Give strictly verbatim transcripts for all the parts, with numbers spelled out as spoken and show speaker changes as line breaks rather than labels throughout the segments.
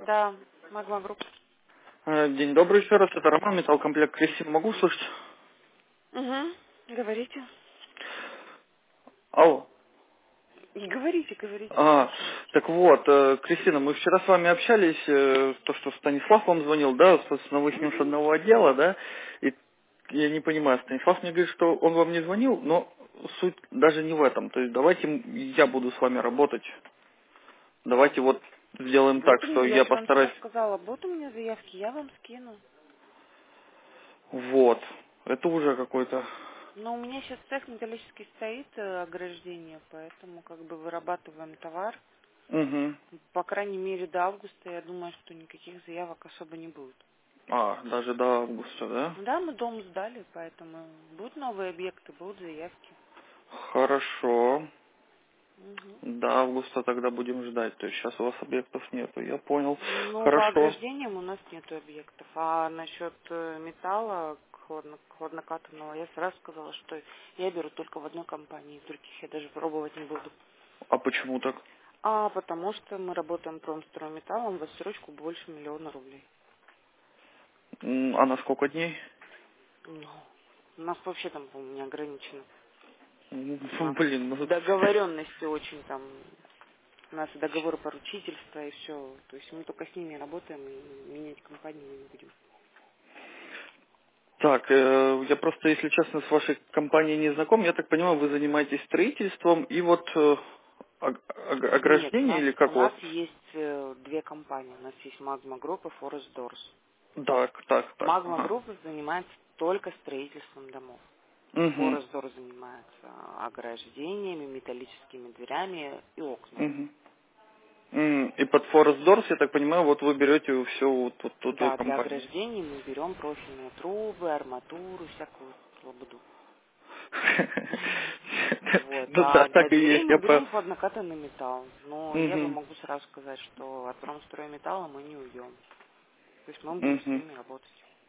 Да, Магма Групп.
Э, День добрый еще раз, это Роман, металлкомплект Кристина. Могу слышать?
Угу. Говорите.
Алло.
И говорите, говорите,
А,
слушаю.
так вот, э, Кристина, мы вчера с вами общались, э, то, что Станислав вам звонил, да, собственно, вы с ним с
Угу.
одного отдела, да, и я не понимаю, Станислав мне говорит, что он вам не звонил, но суть даже не в этом, то есть давайте м- я буду с вами работать, давайте вот сделаем так,
Вот у меня,
что
я
я
же вам вчера
постараюсь,
сказала, вот у меня заявки, я вам скину.
вот, это уже какой-то,
Но у меня сейчас цех металлический стоит, э, ограждение, поэтому как бы вырабатываем товар.
угу.
По крайней мере до августа, я думаю, что никаких заявок особо не будет.
А, даже до августа, да?
Ну да, мы дом сдали, поэтому будут новые объекты, будут заявки.
Хорошо.
Угу.
До августа тогда будем ждать. То есть сейчас у вас объектов нету. Я понял.
Ну, по
Хорошо.
ограждениям у нас нет объектов. А насчет э, металла хладно- хладнокатанного, я сразу сказала, что я беру только в одной компании. Других я даже пробовать не буду.
А почему так?
А потому что мы работаем промстройметаллом в отсрочку больше миллиона рублей.
М, А на сколько дней?
Ну, у нас вообще там, по-моему, не ограничено.
М,
У нас
Блин, ну...
договоренности очень там. У нас договоры поручительства и все. То есть мы только с ними работаем и менять компанию мы не будем.
Так, э, я просто, если честно, с вашей компанией не знаком. Я так понимаю, вы занимаетесь строительством и вот э, ог- ог-
Нет, у
ограждение
нас
или
у
как у вас?
нас есть э, две компании. У нас есть Magma Group и Forest Doors.
Так, так, так.
Magma
Ага.
Group занимается только строительством домов.
Угу.
Forest Doors занимается ограждениями, металлическими дверями и окнами.
Угу. М, И под Forest Doors, я так понимаю, вот вы берете всю вот, вот эту
Да, для
компанию.
ограждений мы берем профильные трубы, арматуру, всякую лабуду. Вот.
Ну да,
А для
так и
дверей
есть.
мы
Я по...
берем хладнокатанный металл. Но я вам
Мгм.
могу сразу сказать, что от промстройметалла мы не уйдем. То есть мы будем с
Мгм.
ними работать.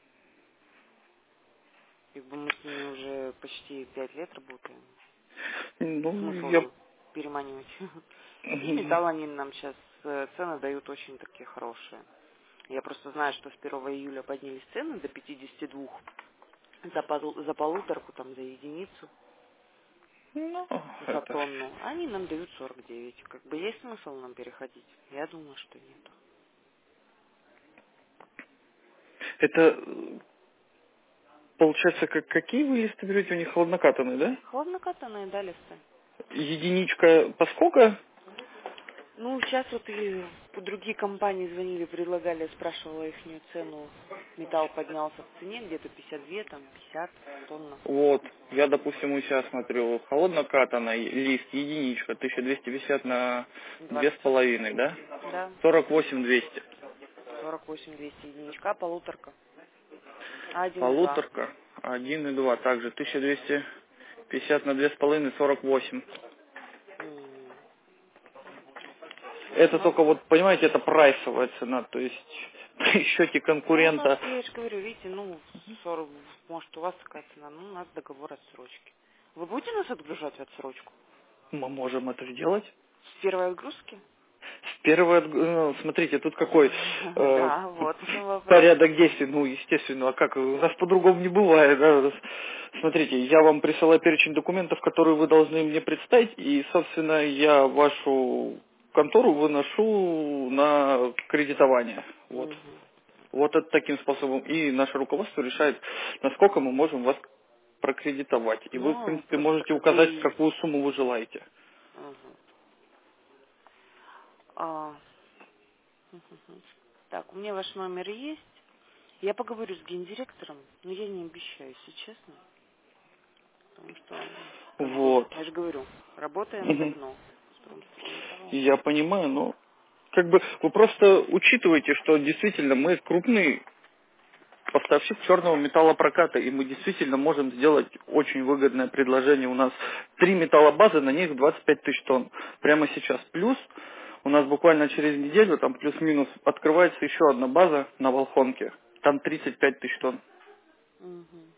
Как бы мы с ними уже почти пять лет работаем.
Ну,
Смысл
я...
их переманивать. И
Мгм.
металл они нам сейчас цены дают очень такие хорошие. Я просто знаю, что с первого июля поднялись цены до пятидесяти двух за, пол- за полуторку, там, за единицу,
Ну,
за
это...
тонну. Они нам дают сорок девять. Как бы есть смысл нам переходить? Я думаю, что нет.
Это, э, получается, как, какие вы листы берете? У них хладнокатанные, да?
Хладнокатанные, да, листы?
Единичка по сколько?
Ну, сейчас вот и другие компании звонили, предлагали, я спрашивала их цену. Металл поднялся в цене, где-то пятьдесят два, там пятьдесят тонна.
Вот, я, допустим, у себя смотрю, холоднокатанный лист, единичка, тысяча двести пятьдесят на две с
двадцать.
половиной, да?
Да,
сорок восемь двести.
сорок восемь двести единичка, а полуторка. А один и два.
Полуторка, один и два, также тысяча двести пятьдесят на две с половиной, сорок восемь.
М.
Это
Ну,
только вот, понимаете, это прайсовая цена, то есть при счете
ну, у нас,
конкурента
я же говорю, видите, ну, сорок, может, у вас такая цена, ну, у нас договор отсрочки. Вы будете нас отгружать в отсрочку?
мы можем это сделать.
С первой отгрузки?
Первое, ну, смотрите, тут какой э,
Да, вот в чем вопрос.
порядок действий, ну, естественно, а как, у нас по-другому не бывает, да? Смотрите, я вам присылаю перечень документов, которые вы должны мне представить, и, собственно, я вашу контору выношу на кредитование, вот.
Мгм.
Вот это таким способом. И наше руководство решает, насколько мы можем вас прокредитовать. И вы, в
Ну,
принципе,
просто
можете
как бы
указать,
и...
какую сумму вы желаете.
Мгм. А, мгм. Так, у меня ваш номер есть. Я поговорю с гендиректором, но я не обещаю, если честно. Потому что, как бы,
Вот.
я же говорю, работаем
Мгм.
давно с промстройметаллом.
Я понимаю, но как бы вы просто учитываете, что действительно мы крупный поставщик черного металлопроката, и мы действительно можем сделать очень выгодное предложение. У нас три металлобазы, на них двадцать пять тысяч тонн прямо сейчас. Плюс у нас буквально через неделю, там плюс-минус, открывается еще одна база на Волхонке. Там тридцать пять тысяч тонн.
Мгм.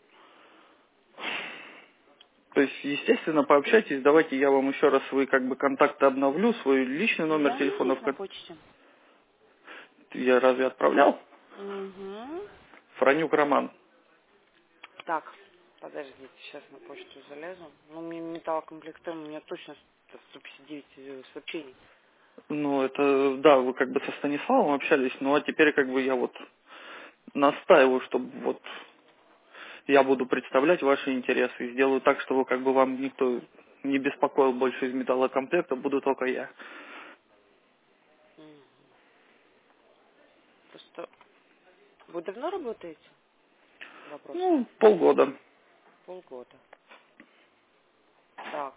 То есть, естественно, пообщайтесь, давайте я вам еще раз свои как бы контакты обновлю, свой личный номер
Да, у меня
телефона.
есть на почте.
я разве отправлял?
Угу.
Франюк Роман.
Так, подождите, сейчас на почту залезу. Ну, мне металлокомплектом, у меня точно сто пятьдесят девять сообщений.
Ну, это, да, вы как бы со Станиславом общались, ну, а теперь как бы я вот настаиваю, чтобы вот я буду представлять ваши интересы и сделаю так, чтобы как бы вам никто не беспокоил больше из металлокомплекта, буду только я.
Мгм. Просто вы давно работаете? Вопрос.
Ну, полгода.
Полгода. Так,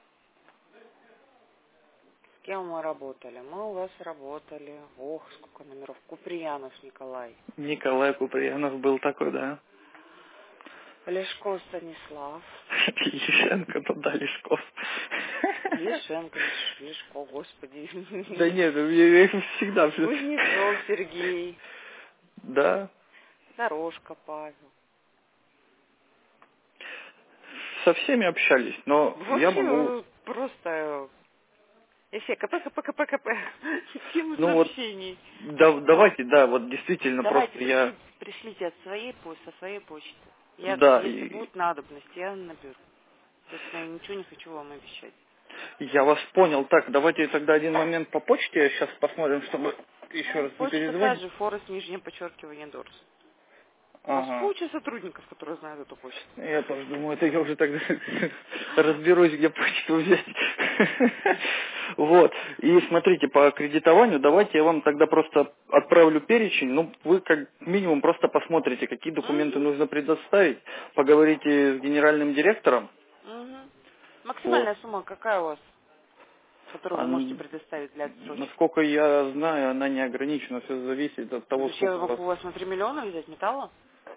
с кем мы работали? Мы у вас работали. Ох, сколько номеров. Куприянов Николай.
Николай Куприянов был такой, да.
Лешко Станислав.
Лишенко, ну да, Лешков.
Лешенко, Леш- Лешко, господи.
Да нет, я их всегда...
Кузнецов Сергей.
Да,
Дорожка Павел.
со всеми общались, но я
Вообще
могу...
э, просто э, эффект КП, КП, КП, КП. Темы
Ну вот,
сообщений.
да, давайте, да, вот действительно,
Давайте,
просто я...
пришли, пришлите от своей почты, со своей почты. Я,
Да,
если
и
будет надобность, я наберу. Честно, я ничего не хочу вам обещать.
я вас понял. Так, давайте тогда один момент по почте, сейчас посмотрим, чтобы еще
Ну,
раз не
почта та
перезвонить.
же, Форест, нижнее подчеркивание, Дорс. У вас
Ага.
куча сотрудников, которые знают эту почту.
Я тоже думаю, это я уже тогда разберусь, где почту взять. Вот. И смотрите, по кредитованию давайте я вам тогда просто отправлю перечень. Ну, вы как минимум просто посмотрите, какие документы
Угу,
нужно предоставить, поговорите с генеральным директором.
угу.
Вот.
Максимальная сумма какая у вас, которую
А,
вы можете
н-
предоставить для отсрочки?
насколько я знаю, она не ограничена, все зависит от
То
того,
есть я
сколько у вас.
могу у вас на три миллиона взять металла?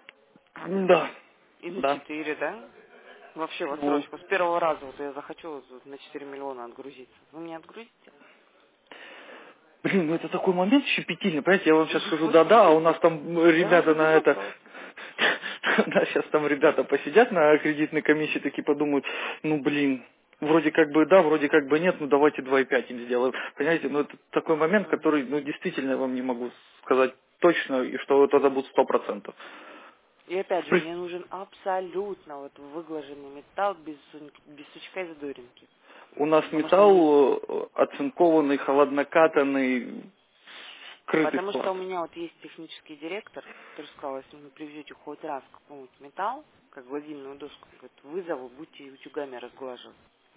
Да,
И на
да.
четыре, да? Вообще в
Ну,
отсрочку. С первого раза вот я захочу вот на четыре миллиона отгрузиться. Вы мне отгрузите?
блин, ну это такой момент щепетильный, понимаете, я вам сейчас скажу
Вот
да-да, а у
именно.
нас там
Я вам
ребята
задаю
на это,
вопрос.
у нас сейчас там ребята посидят на кредитной комиссии, такие подумают, ну блин, вроде как бы да, вроде как бы нет, ну давайте два и пять им сделаем. Понимаете, ну это такой момент,
Мгм.
который, ну действительно я вам не могу сказать точно, и что это будет сто процентов.
И опять же, мне нужен абсолютно вот выглаженный металл без, сун- без сучка и задоринки.
У нас
Потому что, мне,
металл э, оцинкованный, холоднокатанный, скрытый
потому что
склад.
у меня вот есть технический директор, который сказал, если вы привезете хоть раз какой-нибудь металл, как гладильную доску, он говорит, вызову, будете утюгами разглаживать.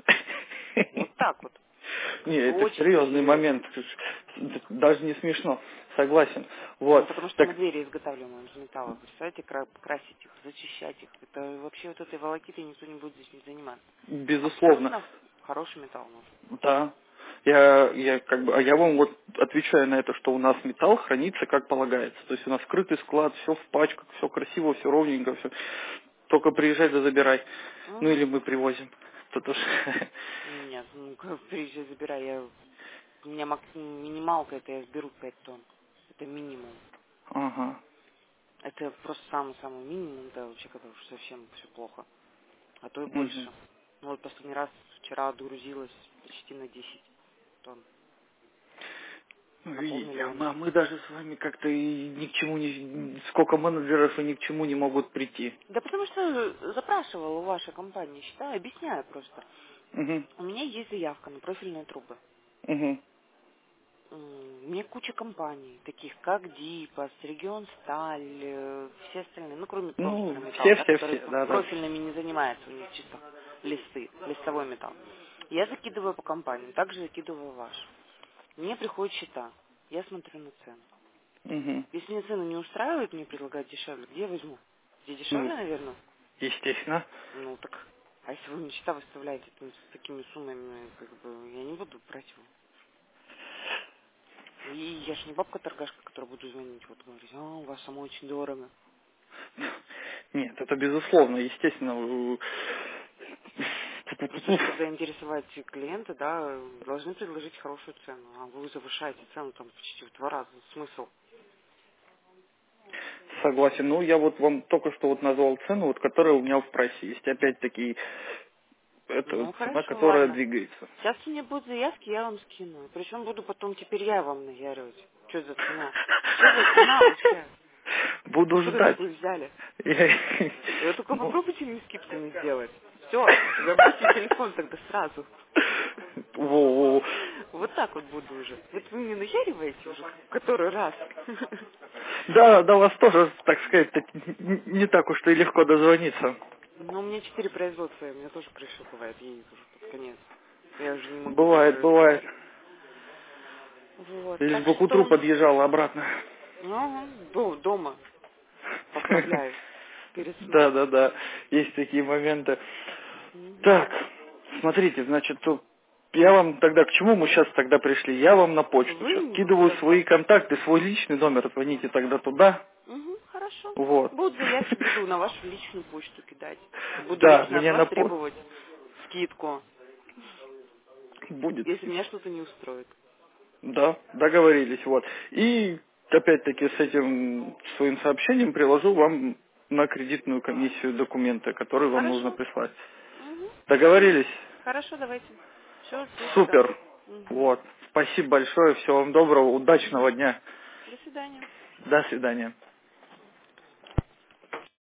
Вот так вот.
Не, это
Очень
серьезный
серьезно.
момент, даже не смешно, согласен.
Ну,
Вот,
потому что мы
так,
двери изготавливаем из металла. Представляете, кра- красить их, зачищать их. Это вообще вот этой волокитой никто не будет здесь не заниматься.
безусловно,
Абсолютно хороший металл нужен.
да. Я, я как бы, а я вам вот отвечаю на это, что у нас металл хранится как полагается. То есть у нас скрытый склад, все в пачках, все красиво, все ровненько, все. Только приезжай да забирай. Ну
Угу.
или мы привозим. Тут уж.
Нет, ну как приезжай, забирай. Я, у меня мак- минималка, это я сберу пять тонн. Это минимум.
Ага.
Это просто самый-самый минимум, да, вообще, когда уж совсем все плохо. А то и
Мгм.
больше. Ну вот последний раз вчера отгрузилась почти на десять тонн.
Ну,
На
видите, а
полмиллиона.
мы, а мы даже с вами как-то и ни к чему не... Сколько менеджеров и ни к чему не могут прийти.
Да потому что запрашивала у вашей компании, считаю, объясняю просто.
Угу.
У меня есть заявка на профильные трубы.
Угу.
М, Мне куча компаний, таких как Дипас, Регион Сталь, э, все остальные, ну кроме Промстера
Ну,
Металл, да, который
все-все-все,
п-
да-да.
профильными не занимается, у них чисто листы, листовой металл. Я закидываю по компаниям, также закидываю ваш. Мне приходят счета, я смотрю на цену.
Угу.
Если мне цену не устраивает, мне предлагают дешевле, где я возьму? Где
Ну,
дешевле, наверное?
естественно.
Ну так, а если вы мне счета выставляете то есть, с такими суммами, как бы, я не буду брать его. И я ж не бабка-торгашка, которая буду звонить, вот говорить, а, у вас само очень дорого.
Нет, это безусловно, естественно. вы-
Просто чтобы заинтересовать клиента, да, должны предложить хорошую цену. А вы завышаете цену там почти в два раза. Смысл?
Согласен. Ну, я вот вам только что вот назвал цену, вот, которая у меня в прайсе есть. Опять-таки, это
Ну,
цена,
хорошо,
которая
ладно.
двигается.
Сейчас у меня будут заявки, я вам скину. Причем буду потом теперь я вам наяривать. Что за цена? Что за цена вообще?
Буду
Что вы
ждать.
такую взяли?
Я-
Вы только попробуйте мне скидку не сделать. Все, забудьте телефон тогда сразу.
Во-во.
Вот так вот буду уже. Вот вы мне наяриваете уже в который раз.
Да, до вас тоже, так сказать, так н- не так уж и легко дозвониться.
Но у меня четыре производства, и у меня тоже крыша бывает, едет уже под конец. Я уже не могу
Бывает,
такое
бывает.
ждать. Вот,
Лишь
так
бы к утру
что,
подъезжала обратно.
ну, до- дома поправляюсь перед сном.
Да, да, да, есть такие моменты. Так,
Мгм.
смотрите, значит, то я вам тогда, к чему мы сейчас тогда пришли? Я вам на почту сейчас
Вы
скидываю свои
давай.
контакты, свой личный номер, звоните тогда туда.
Угу, хорошо.
Вот.
Будут заявки, буду на вашу личную почту кидать. Буду
Да,
лично от
мне
вас
на по...
требовать скидку,
будет.
если меня что-то не устроит.
Да, договорились, вот. И опять-таки с этим своим сообщением приложу вам на кредитную комиссию документы, которые вам нужно
Хорошо.
прислать.
Угу. Все.
Договорились?
Хорошо, давайте. Все, жду тогда.
Супер.
Угу.
Вот. Спасибо большое, всего вам доброго, удачного дня.
До свидания.
До свидания.